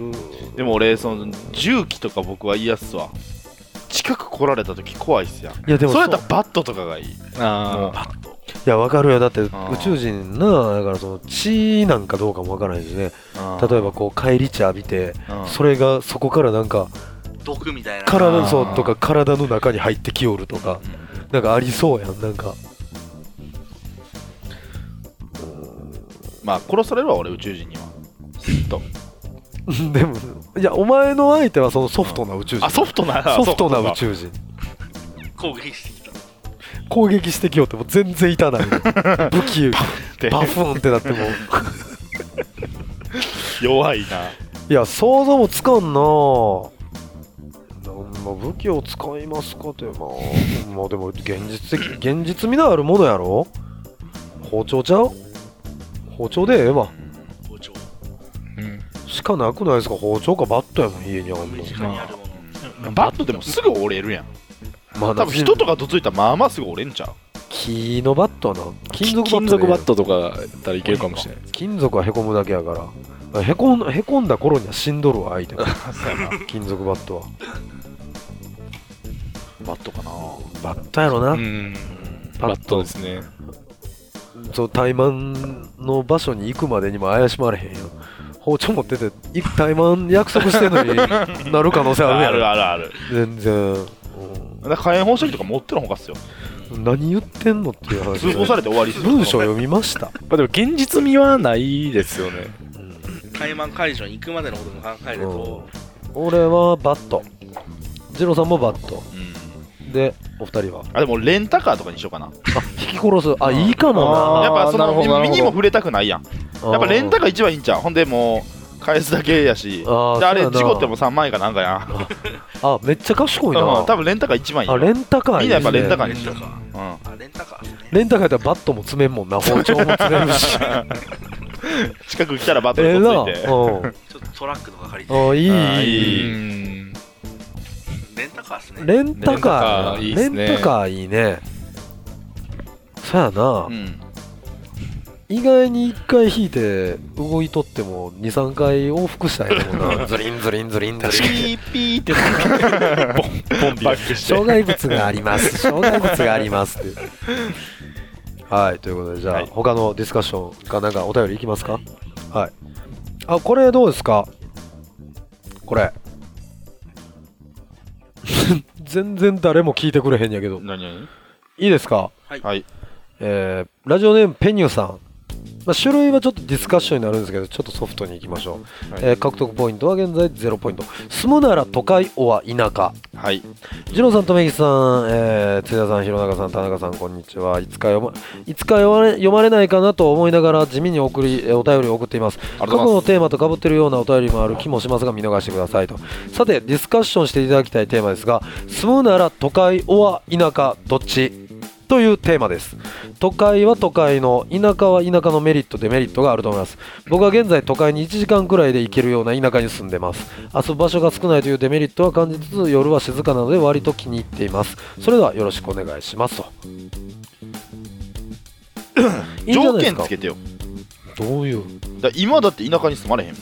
でも俺その銃器とか僕は嫌っすわ。近く来られた時怖いっすやん。いやでもそれやったらバットとかがいい。 あバットいや分かるよ。だって宇宙人なだからその血なんかどうかも分からないですね。例えばこう返り血浴びてそれがそこからなんか毒みたいな体そうとか体の中に入ってきおるとかなんかありそうやんなんか。 まあ殺されるわ俺宇宙人にはとでもいやお前の相手はそのソフトな宇宙人。 あソフトなソフトな宇宙人攻撃してきた攻撃してきよっても全然痛ない武器バフンってなっても弱いな。 いや想像もつかんな。武器を使いますかってまあ、まあでも現実的現実味のあるものやろ。包丁ちゃう包丁でええわ。 包丁、 うん、しかなくないですか。包丁かバットやもん家にあるの。バットでもすぐ折れるやん。まあ、多分人とかどついたらまあまあすぐ折れんちゃう。 木のバットな金属バット、 金属バットとかやったらいけるかもしれない。 金属はへこむだけやからへこんへこんだ頃には死んどるわ相手が金属バットはバットかな。 バットやろな。 うんバットですね。 そう怠慢の場所に行くまでにも怪しまれへんよ。包丁持ってて怠慢約束してんのになる可能性あるやん。 あるあるある全然、うん、 だから火炎放射器とか持ってるほうがっすよ。 何言ってんのっていう話。 通報されて終わりっす。 文章読みました。 まあでも現実味はないですよね。 怠慢解除に行くまでのことも考えると、 うん、俺はバット、ジローさんもバット、うん、でお二人はあでもレンタカーとかにしようかな。あ引き殺すあいいかもな。 やっぱその身にも触れたくないやん。やっぱレンタカー一番いいんちゃう。ほんでもう返すだけやし、あであれ事故ってもさんまんえんかなんかやん。 あめっちゃ賢いな、 うん、多分レンタカー一番いいよ。 あレンタカーいい、ね、 みんなやっぱレンタカーにしよう。 うん、あレンタカー、ね、 レンタカーやったらバットも詰めんもんな、包丁も詰めるし近く来たらバットもついて、 えー、うん、ちょっとトラックとか借りて、 あいいいいレンタカーっすね。 レンタカーレンタカーいいね。そやな、うん、意外にいっかい引いて動いとってもにさんかい往復したいもんな。ズリンズリンズリンズリンピーピーってボンボンビバックして障害物があります障害物がありますってはい、ということでじゃあ、はい、他のディスカッションかなんかお便りいきますか。はい、あこれどうですかこれ全然誰も聞いてくれへんやけど、 何何いいですか。 はい、 はい、 えー、ラジオネームペニューさん、まあ、種類はちょっとディスカッションになるんですけどちょっとソフトに行きましょう、はい、えー、獲得ポイントは現在ゼロポイント。住むなら都会おは田舎。 はい、 ジローさんとめぎさん、えー、津田さん、弘中さん、田中さん、こんにちは。いつか読ま、いつか読まれ、読まれないかなと思いながら地味に送りお便りを送っています。過去のテーマと被っているようなお便りもある気もしますが見逃してくださいと。さてディスカッションしていただきたいテーマですが、住むなら都会おは田舎どっちというテーマです。都会は都会の、田舎は田舎のメリットデメリットがあると思います。僕は現在都会にいちじかんくらいで行けるような田舎に住んでます。遊ぶ場所が少ないというデメリットは感じつつ、夜は静かなので割と気に入っています。それではよろしくお願いしますと。 いい条件つけてよ。 どういうだ今だって田舎に住まれへん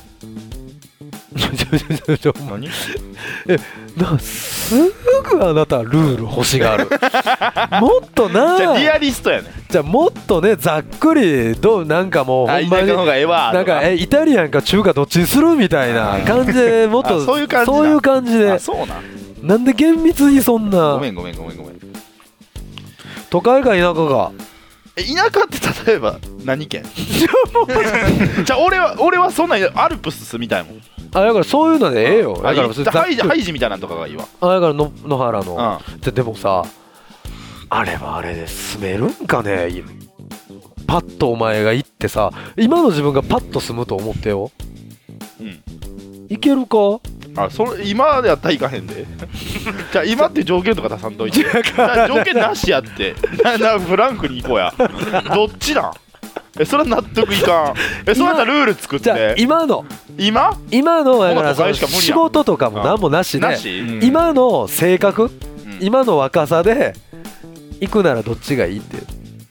何えなすぐあなたルール欲しがるもっとなじゃあリアリストやね。 じゃあもっとねざっくりどうなんかもうほんまに田舎の方がええわなんかえイタリアンか中華どっちにするみたいな感じでもっとそういう感じそういう感じで。 あそうなんなんで厳密にそんな。 ごめんごめんごめんごめん。 都会か田舎か。 え田舎って例えば何県じゃあ俺は俺はそんなアルプス住みたいもん。 あだからそういうのでええよ。だからハイジハイジみたいなのとかがいいわ。 あだからの野原の、うん、で, でもさあれはあれで住めるんかね。パッとお前が行ってさ今の自分がパッと住むと思ってよ。うんいけるか。 あそれ今でやったらいかへんでじゃあ今って条件とか出さんといて条件なしやってななフランクに行こうやどっちなんえそれは納得いかんえそうやったらルール作ってじゃあ今の今今のだからその仕事とかも何もなしで、うん、今の性格、うん、今の若さで行くならどっちがいいって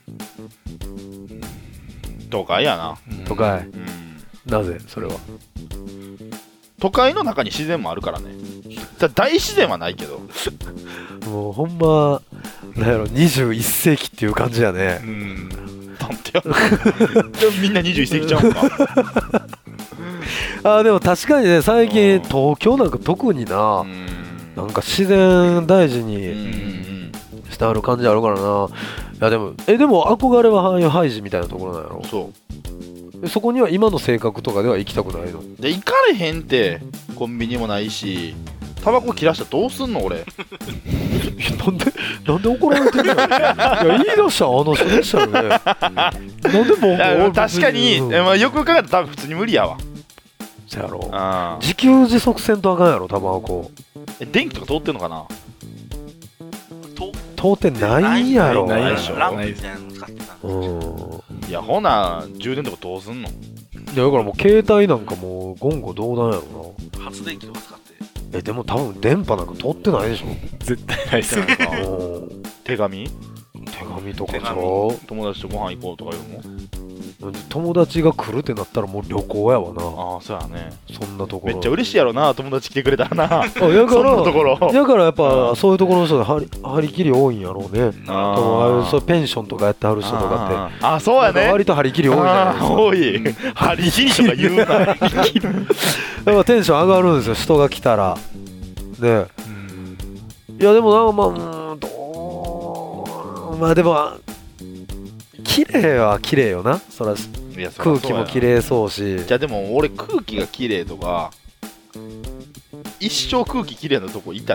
都会やな。 都会、うん、なぜそれは。 都会の中に自然もあるからね。大自然はないけどもうほんまなんやろにじゅういっせいきっていう感じやね。 うんなんてやでもみんなにじゅういっせいきちゃうんかあでも確かにね最近東京なんか特にな、うん、なんか自然大事にしてある感じあるからな。いやでもえでも憧れはハイジみたいなところなんやろ。 そうそこには今の性格とかでは行きたくないので行かれへんってコンビニもないしタバコ切らしたらどうすんの俺なんでなんで怒られてるのいや言い出したあの人でしたよねなんでも確かに、うんまあ、よく考えたら多分普通に無理やわ。 そやろ自給自足せんとあかんやろタバコ。 え電気とか通ってんのかな。 通ってないやろ。 ないでしょ。ランプみたいなの使ってた。 うんいやほな充電とかどうすんの。いやだからもう携帯なんかもう言語道断やろな。発電機とか使って。 えでも多分電波なんか通ってないでしょ。 絶対ないっすね手紙手紙とかさ友達とご飯行こうとか言うの。 友達が来るってなったらもう旅行やわな。 ああそうやね。 そんなところめっちゃ嬉しいやろな友達来てくれたらなあやからそんなところだからやっぱそういうところの人で張り張り切り多いんやろうね。ああそうペンションとかやってはる人とかってああそうやね割と張り切り多いじゃないですか。 多い張り切りとか言うなやっぱテンション上がるんですよ人が来たらね。いやでもなんかまあどうまあでも綺麗は綺麗よな。そらいやそ空気も綺麗そうし。 じゃあでも俺空気が綺麗とか一生空気綺麗なとこいたい。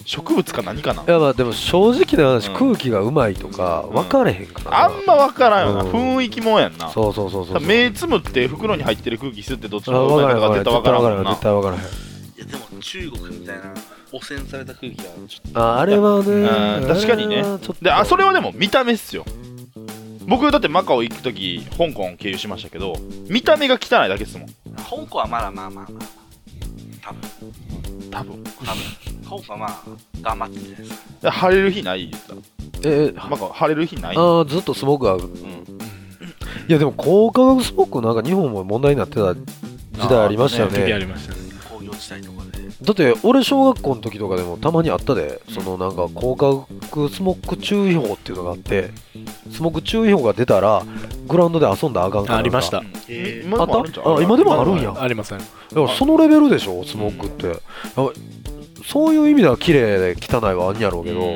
植物か何かな。 いやまあでも正直な話、うん、空気がうまいとか分かれへんからな、 うん、あんま分からんよな、うん、雰囲気もんやんな。 そうそうそうそう、 目つむって袋に入ってる空気吸ってどっちのうまいかが絶対分からんもんな。 絶対分からへん。いやでも中国みたいな汚染された空気がちょっとああれはね、 確かにね。であそれはでも見た目っすよ。僕だってマカオ行くとき香港経由しましたけど、見た目が汚いだけですもん。 香港はまだまあまあまあ多分多分多分香港はまあ頑張ってるじゃないですか。晴れる日ない言ったらえマカオ晴れる日ない。 ああずっとスモークが、うん、いやでも高化学スモークなんか日本も問題になってた時代ありましたよね。 ありましたね。 工業地帯とかでだって俺小学校の時とかでもたまにあったで、そのなんか高化学スモック注意報っていうのがあって、スモック注意報が出たらグラウンドで遊んだらあかんから。 ありました。 えー、あったあ今でもあるんや。 ありますね。 だからそのレベルでしょスモックって、うん、そういう意味では綺麗で汚いはあんやろうけど、うん、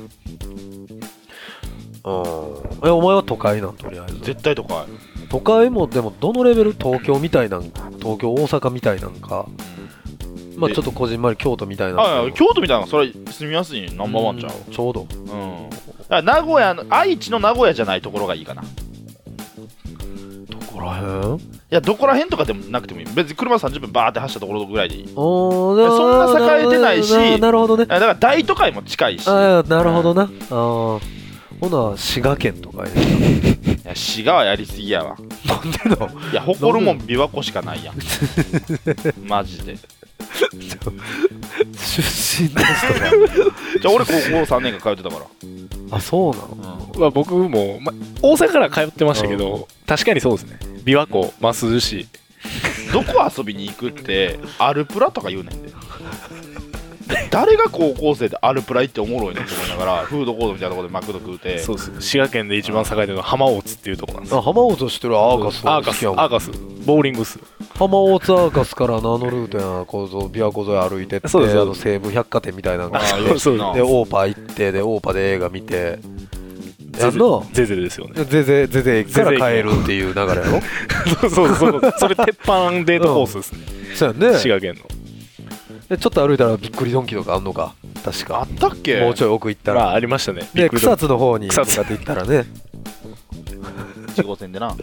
えお前は都会なん？とりあえず絶対都会。 都会もでもどのレベル？東京みたいなん、東京大阪みたいなんか、まあちょっとこじんまり京都みたいな。 ああ京都みたいなそれ住みやすいナンバーワンちゃう、 うん、ちょうど、うん、 だ名古屋の愛知の名古屋じゃないところがいいかな。 どこらへん？ いやどこらへんとかでもなくてもいい。別に車さんじゅっぷんバーって走ったところぐらいでいい。 おそんな栄えてないし、 なるほどね。 だから大都会も近いし。 あなるほどな、うん、あほな滋賀県とかや。 いや滋賀はやりすぎやわ。 なんでの？ いや誇るもん琵琶湖しかないやんマジで出身の人がじゃあ俺高校さんねんかん通ってたから。 あそうなの、 うんまあ、僕も、ま、大阪から通ってましたけど、確かにそうですね。琵琶湖、まあ、涼しい。 どこ遊びに行くってアルプラとか言うねんで誰が高校生でアルプラ行っておもろいのって思いながらフードコートみたいなところでマクド食うて。 そうです。滋賀県で一番栄えてるのは浜大津っていうところなんです。 あ浜大津知ってる。アーカスアーカスアーカスボーリングっす。 浜大津アーカスから名のルートやこう琵琶湖沿い歩いてって、 そうですあの西武百貨店みたいなのがそうそうでオーパー行ってでオーパーで映画見てゼゼゼゼですよね。 ゼゼゼゼ駅から帰るっていう流れやろそうそうそうそれ鉄板デートコースですね、 うん、そうやね。 滋賀県のでちょっと歩いたらびっくりドンキとかあんのか確か。 あったっけ？ もうちょい奥行ったらあ, ありましたね。 で草津の方に向かって行ったらねいち号線でな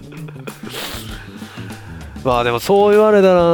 まあでもそう言われたらな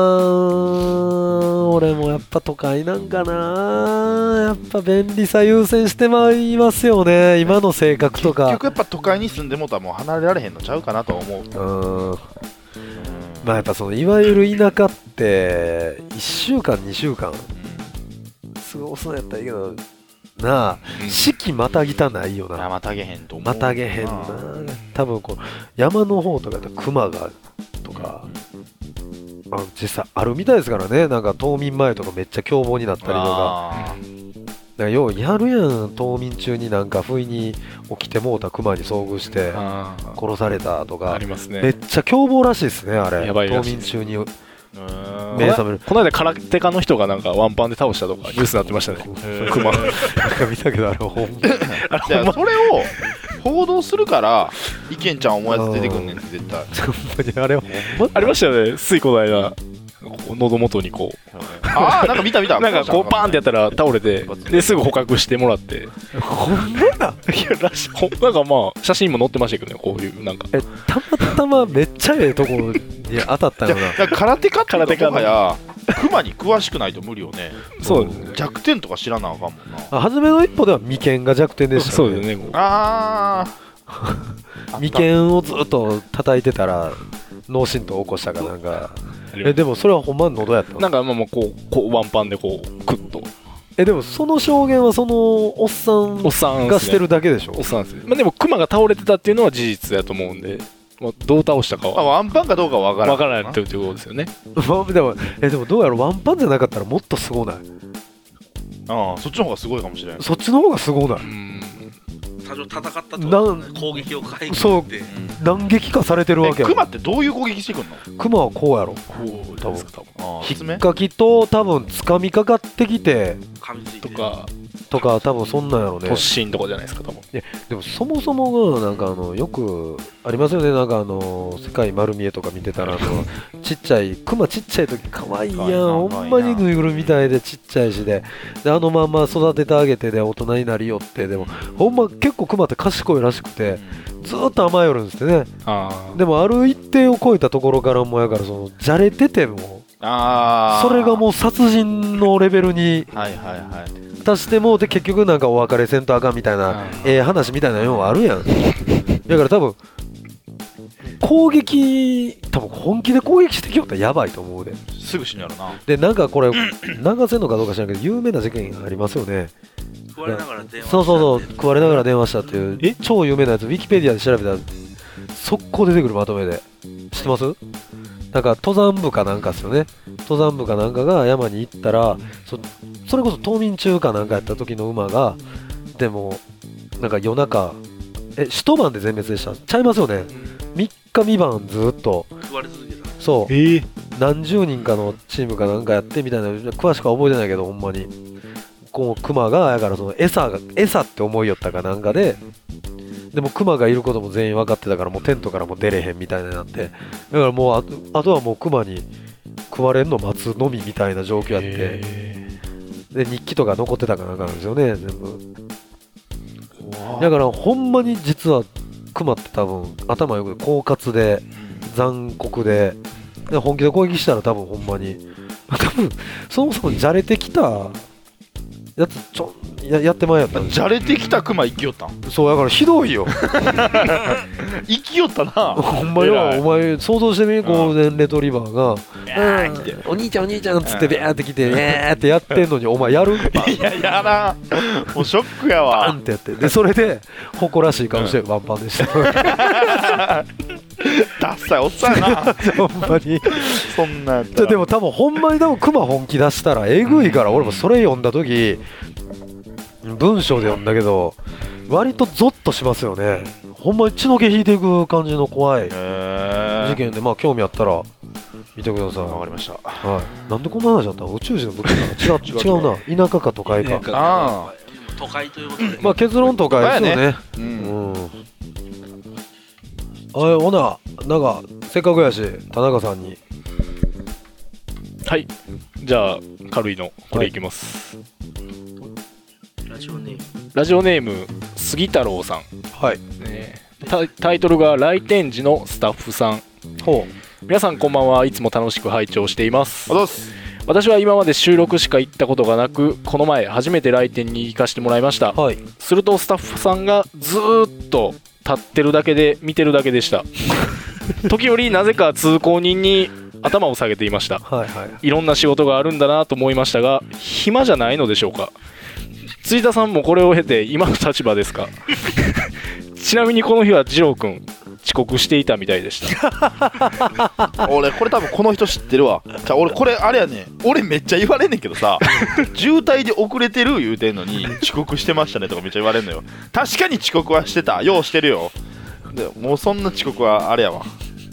俺もやっぱ都会なんかな。やっぱ便利さ優先してまいりますよね今の性格とか。 結局やっぱ都会に住んでもたらもう離れられへんのちゃうかなと思う。 うんまあやっぱそのいわゆる田舎っていっしゅうかんにしゅうかん過ごすのやったらいいけどなあ、うん、四季またぎたないよな。 またげへんと思う。 またげへんな。多分こう山の方とかで熊がとか、あ実際あるみたいですからね。なんか冬眠前とかめっちゃ凶暴になったりとか。なんかようやるやん冬眠中になんか不意に起きてもうた熊に遭遇して殺されたとかありますね。 めっちゃ凶暴らしいですねあれ。 やばいらしい冬眠中に目覚める。この間空手家の人がなんかワンパンで倒したとかニュースになってましたね。熊なんか見たけどあれほんまそれを報道するからいけんちゃん思うやつ出てくんねんって絶対あれほんまありましたよね。ついこの間喉元にこうああなんか見た見たなんかこうパーンってやったら倒れてですぐ捕獲してもらってほんまだいやらしい。なんかまあ写真も載ってましたけどねこういうなんかえたまたまめっちゃええとこに当たったよな。 空手家っていうともはやクマに詳しくないと無理よね。 そうですね。 弱点とか知らなあかんもんな。 初めの一歩では眉間が弱点でしたね。 そうですね。 ああ眉間をずっと叩いてたら脳震盪起こしたかなんか。えでもそれはほんまに喉やったの？ なんかまあもうこうこうワンパンでこうクッと。 えでもその証言はそのおっさんがしてるだけでしょ。 おっさんですね。まあでもクマが倒れてたっていうのは事実だと思うんで、まあ、どう倒したかは、 まあ、ワンパンかどうかは分からない。 分からないっていうことですよね。 でもえでもどうやろワンパンじゃなかったらもっとすごない？ ああそっちの方がすごいかもしれない。 そっちの方がすごない？ うん多少戦ったと、ね、攻撃を回避してそう難撃化されてるわけや。 クマってどういう攻撃してくんの？ クマはこうやろ。 こう多分多分引っかきと多分掴みかかってきて噛みついてとかとか多分そんなんやろね。 突進とかじゃないですか多分。 いやでもそもそもがなんかあのよくありますよね。なんかあの世界丸見えとか見てたらあのちっちゃいクマちっちゃい時可愛いやん、ほんまにぬいぐるみみたいでちっちゃいしで、であのまんま育ててあげてで大人になりよって、でもほんま結構クマって賢いらしくてずーっと甘えよるんですってね。あでもある一定を超えたところからもやからそのじゃれててもあそれがもう殺人のレベルに達してもで結局なんかお別れせんとあかんみたいなええ話みたいなのがあるやん。だから多分攻撃多分本気で攻撃してきよったらやばいと思うで。 すぐ死ぬやろな。 でなんかこれ流せんのかどうか知らんけど有名な事件ありますよね。 食われながら電話した。 そうそうそう食われながら電話したっていう超有名なやつウィキペディアで調べたら速攻出てくるまとめで知ってます？なんか登山部かなんかですよね。登山部かなんかが山に行ったら そ, それこそ冬眠中かなんかやった時の馬がでもなんか夜中え一晩で全滅でしたちゃいますよね。みっかみばんずっと食われ続けた。 そう、 えー、 何十人かのチームかなんかやってみたいな詳しくは覚えてないけどほんまにこうクマがやからその餌が餌って思いよったかなんかででもクマがいることも全員分かってたからもうテントからも出れへんみたいになってだからもう あ, とあとはもうクマに食われんの待つのみみたいな状況やってで日記とか残ってたかなんかなんですよね全部。だからほんまに実はクマって多分頭よく狡猾で残酷でで本気で攻撃したら多分ほんまに多分そもそもじゃれてきたやつちょ や, やってまいやったんじゃれてきたクマ生きよったん。 そうだからひどいよ生きよったなほんまよ。お前想像してみゴールデンレトリバーが、うん、お兄ちゃんお兄ちゃんっつってビャーって来てねーってやってんのにお前やる？ いややらもうショックやわ。 バンってやってでそれで誇らしい顔してワンパンでしたダッサいおっさんやなほんまにそんなやったらでも多分ほんまに多分クマ本気出したらえぐいから俺もそれ読んだ時文章で読んだけど割とゾッとしますよね。ほんまに血の気引いていく感じの怖い事件でまあ興味あったら見てください。 わかりました。 はい。なんでこんな話だったの？宇宙人の武器かな？違う違うな。田舎か都会か。 ああ。都会ということで。 まあ結論都会ですよね。うん。あいほななんかせっかくやし田中さんに。 はい。じゃあ軽いのこれいきます。はいラジオネームラジオネーム杉太郎さん。 はい、 ね、タ, タイトルが来店時のスタッフさん。ほう皆さんこんばんは。いつも楽しく拝聴しています。私は今まで収録しか行ったことがなくこの前初めて来店に行かせてもらいました、はい、するとスタッフさんがずーっと立ってるだけで見てるだけでした時折なぜか通行人に頭を下げていました、はいはい、いろんな仕事があるんだなと思いましたが暇じゃないのでしょうか。辻田さんもこれを経て今の立場ですかちなみにこの日は二郎くん遅刻していたみたいでした俺これ多分この人知ってるわ。じゃあ俺これあれやね俺めっちゃ言われんねんけどさ渋滞で遅れてる言うてんのに遅刻してましたねとかめっちゃ言われんのよ。確かに遅刻はしてたようしてるよ。でもうそんな遅刻はあれやわ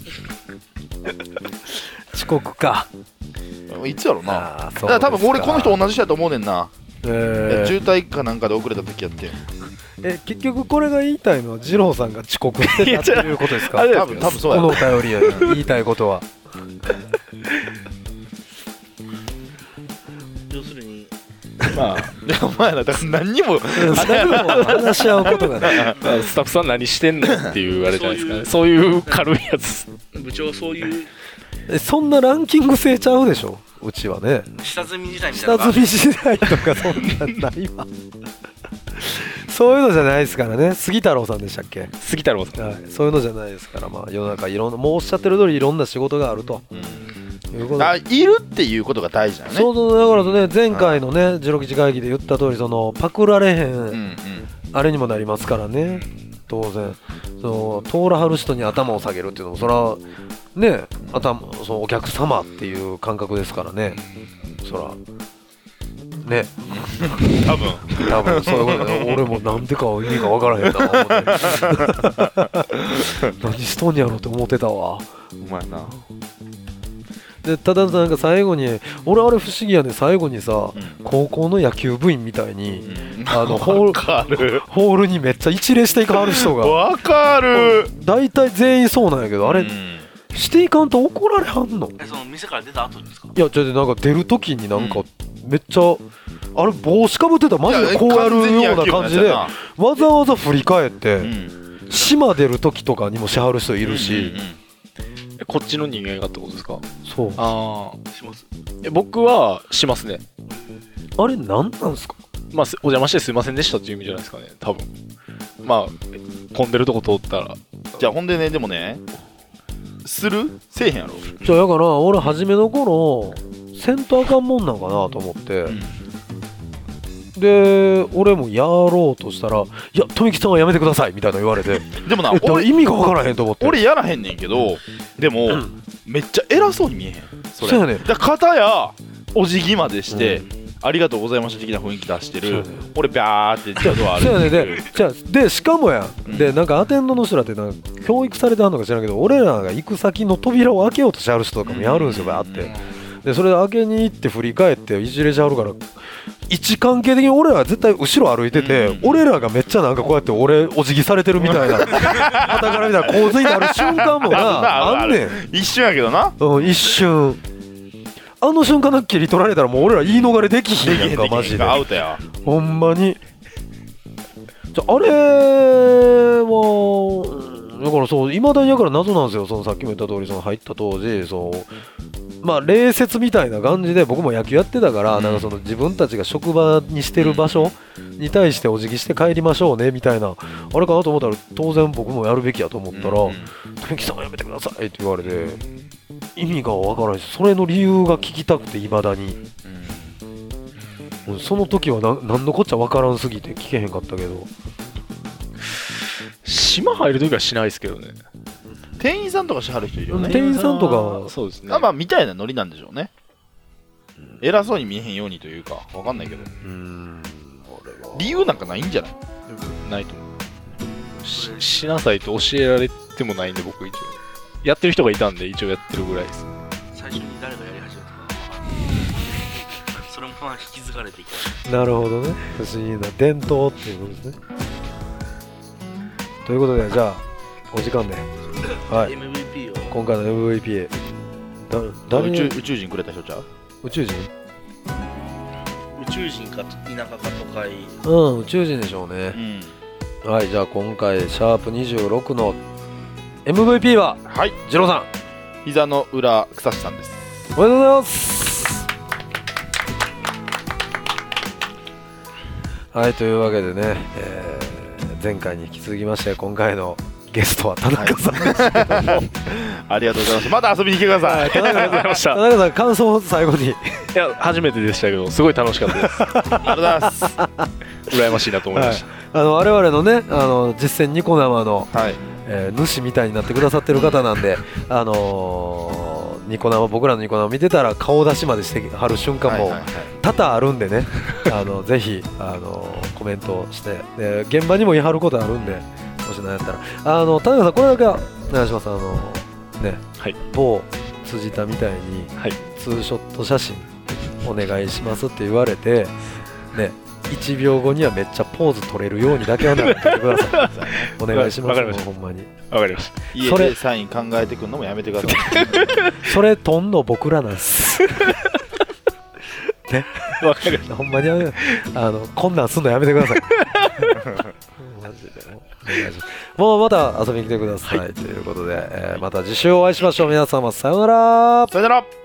遅刻かいつやろな。だから多分俺この人同じ人やと思うねんな。えー、渋滞かなんかで遅れた時やってえ結局これが言いたいのは二郎さんが遅刻してたっていうことですか多分多分そうやこのお便りや言いたいことは要するにまあお前らだから何にも話し合うことがないスタッフさん何してんのっていうあれじゃないですかね。そういう軽いやつ部長そういうえそんなランキング制ちゃうでしょうちはね。 下積み時代みたいな下積み時代とかそんなんないわそういうのじゃないですからね。杉太郎さんでしたっけ。 杉太郎さん、 はい、そういうのじゃないですから、まあ、世の中いろんなもうおっしゃってる通りいろんな仕事があると、 うん、いうことあいるっていうことが大事だよね。 そうそうだからね前回のねじろくじ会議で言った通りそのパクられへん、うんうん、あれにもなりますからね当然その通らはる人に頭を下げるっていうのもそれはね頭そのお客様っていう感覚ですからねそらね多分多分そういうことね俺もなんでか意味が分からへんな何しとんやろって思ってたわ。 お前なでただなんか最後に俺あれ不思議やね最後にさ、うん、高校の野球部員みたいに、うん、あのホールホールにめっちゃ一礼していかはる人がわかる大体全員そうなんやけどあれ、うん、していかんと怒られはんのえその店から出た後ですかいやじゃあなんか出る時になんかめっちゃ、うん、あれ帽子かぶってたらマジでこうやるような感じでわざわざ振り返って、うん、島出る時とかにもしはる人いるし、うんうんうんこっちの人間がってことですかそうああしますえ僕はしますねあれ何なんですかまあお邪魔してすいませんでしたっていう意味じゃないですかね多分まあ混んでるとこ通ったらじゃあほんでねでもねするせえへんやろじゃあだから俺初めの頃せんとあかんもんなんかなと思って、うんで俺もやろうとしたらいや富木さんはやめてくださいみたいな言われてでもな俺意味が分からへんと思って俺やらへんねんけどでも、うん、めっちゃ偉そうに見えへんそれそうやねだから片やお辞儀までして、うん、ありがとうございました的な雰囲気出してる、ね、俺ビャーって自動ドア歩いてるそうやねでじゃあでしかもや、うん、でなんかアテンドの人らってなんか教育されてはんのか知らんけど俺らが行く先の扉を開けようとしてある人とかもやるんですよバーってでそれで開けに行って振り返っていじれちゃうから位置関係的に俺らは絶対後ろ歩いてて、うん、俺らがめっちゃなんかこうやって俺お辞儀されてるみたいな傍からみたいな構図になる瞬間もなあんねん一瞬やけどな、 うん、一瞬あの瞬間だけ切り取られたらもう俺ら言い逃れできひんやんかマジでアウトやほんまにじゃあれはだからそう未だにだから謎なんですよそのさっきも言った通りその入った当時そうまあ礼節みたいな感じで僕も野球やってたから、うん、なんかその自分たちが職場にしてる場所に対してお辞儀して帰りましょうねみたいなあれかなと思ったら当然僕もやるべきやと思ったら「富木さんはやめてください」って言われて意味がわからないしそれの理由が聞きたくて未だに、うん、その時はな何のこっちゃわからんすぎて聞けへんかったけど島入るときはしないですけどね店員さんとかしはる人いるよね店員さんとかそうですねあまあみたいなノリなんでしょうね、うん、偉そうに見えへんようにというかわかんないけどうーん理由なんかないんじゃないないと思う し, しなさいと教えられてもないんで僕一応やってる人がいたんで一応やってるぐらいです最初に誰がやり始めたかそれもまあ引き継がれていくなるほどね不思議な伝統っていうことですねということでじゃあお時間で、はい、 エムブイピー を今回の エムブイピー だ誰宇宙宇宙人くれた人ちゃう宇宙人宇宙人か田舎か都会うん宇宙人でしょうね、うん、はいじゃあ今回シャープにじゅうろくの エムブイピー ははいジローさん膝の裏草志さんですおめでとうございますはいというわけでね、えー前回に引き続きまして今回のゲストは田中さんですけども、はい、 ありがとうございますまた遊びに来てください、はい、 田中さん田中さん感想を最後にいや初めてでしたけどすごい楽しかったですありがとうございます羨ましいなと思いました、 はい、あの我々のねあの実践ニコ生の、 はいえー、主みたいになってくださってる方なんであのー、ニコ生僕らのニコ生見てたら顔出しまでしてはる瞬間も多々あるんでねあのぜひあのコメントしてで現場にも言い張ることあるんでもし何やったらあの田中さんこれだけお願いしますあのね、はい、某辻田みたいに、はい、ツーショット写真お願いしますって言われてねいちびょうごにはめっちゃポーズ取れるようにだけはなってくださいお願いしますほんまにわかりました家でサイン考えてくるのもやめてくださいそれとんの僕らなんですねわかるほんまにやめあのこんなんすんのやめてくださいマジでもうまた遊びに来てください、はい、ということで、えー、また次週お会いしましょう皆様さようならさよなら